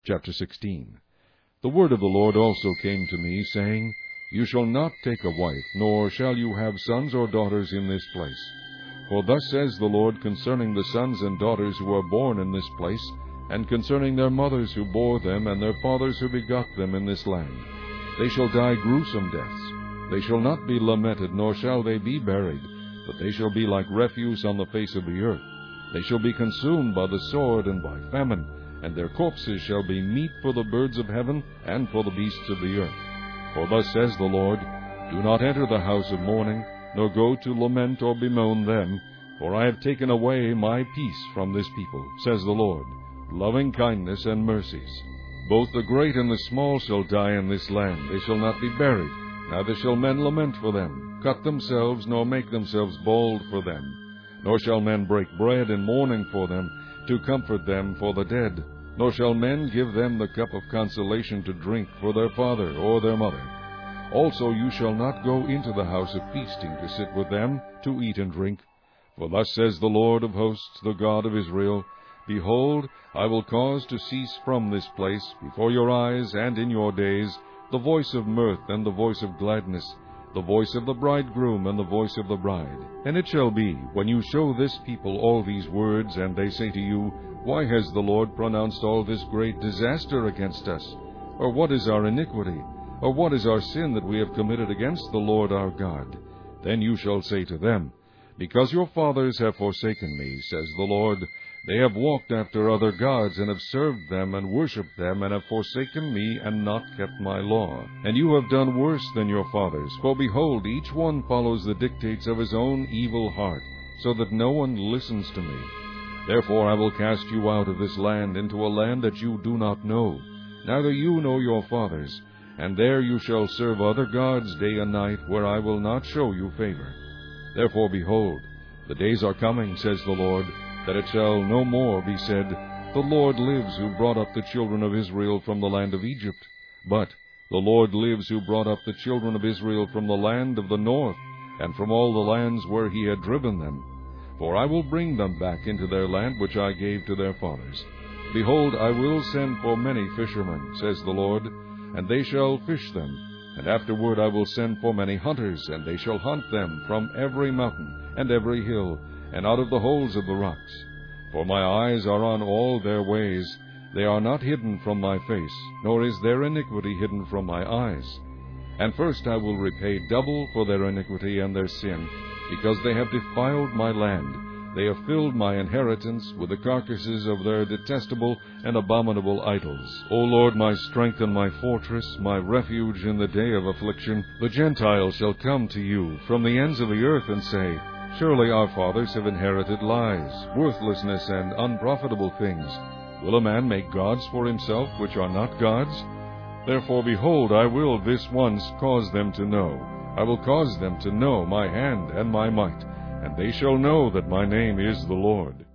Chapter 16. The word of the Lord also came to me, saying, You shall not take a wife, nor shall you have sons or daughters in this place. For thus says the Lord concerning the sons and daughters who are born in this place, and concerning their mothers who bore them, and their fathers who begot them in this land. They shall die gruesome deaths. They shall not be lamented, nor shall they be buried, but they shall be like refuse on the face of the earth. They shall be consumed by the sword and by famine, and their corpses shall be meat for the birds of heaven and for the beasts of the earth. For thus says the Lord, Do not enter the house of mourning, nor go to lament or bemoan them, for I have taken away my peace from this people, says the Lord, loving kindness and mercies. Both the great and the small shall die in this land. They shall not be buried, neither shall men lament for them, cut themselves, nor make themselves bald for them. Nor shall men break bread in mourning for them, to comfort them for the dead. Nor shall men give them the cup of consolation to drink for their father or their mother. Also you shall not go into the house of feasting to sit with them, to eat and drink. For thus says the Lord of hosts, the God of Israel, Behold, I will cause to cease from this place, before your eyes and in your days, the voice of mirth and the voice of gladness, the voice of the bridegroom and the voice of the bride. And it shall be, when you show this people all these words, and they say to you, Why has the Lord pronounced all this great disaster against us? Or what is our iniquity? Or what is our sin that we have committed against the Lord our God? Then you shall say to them, Because your fathers have forsaken me, says the Lord, they have walked after other gods, and have served them, and worshipped them, and have forsaken me, and not kept my law. And you have done worse than your fathers, for behold, each one follows the dictates of his own evil heart, so that no one listens to me. Therefore I will cast you out of this land into a land that you do not know, neither you nor your fathers, and there you shall serve other gods day and night, where I will not show you favor. Therefore, behold, the days are coming, says the Lord, that it shall no more be said, The Lord lives who brought up the children of Israel from the land of Egypt. But, The Lord lives who brought up the children of Israel from the land of the north, and from all the lands where he had driven them. For I will bring them back into their land which I gave to their fathers. Behold, I will send for many fishermen, says the Lord, and they shall fish them. And afterward I will send for many hunters, and they shall hunt them from every mountain and every hill, and out of the holes of the rocks. For my eyes are on all their ways. They are not hidden from my face, nor is their iniquity hidden from my eyes. And first I will repay double for their iniquity and their sin, because they have defiled my land. They have filled my inheritance with the carcasses of their detestable and abominable idols. O Lord, my strength and my fortress, my refuge in the day of affliction, the Gentiles shall come to you from the ends of the earth and say, Surely our fathers have inherited lies, worthlessness, and unprofitable things. Will a man make gods for himself which are not gods? Therefore, behold, I will this once cause them to know. I will cause them to know my hand and my might, and they shall know that my name is the Lord.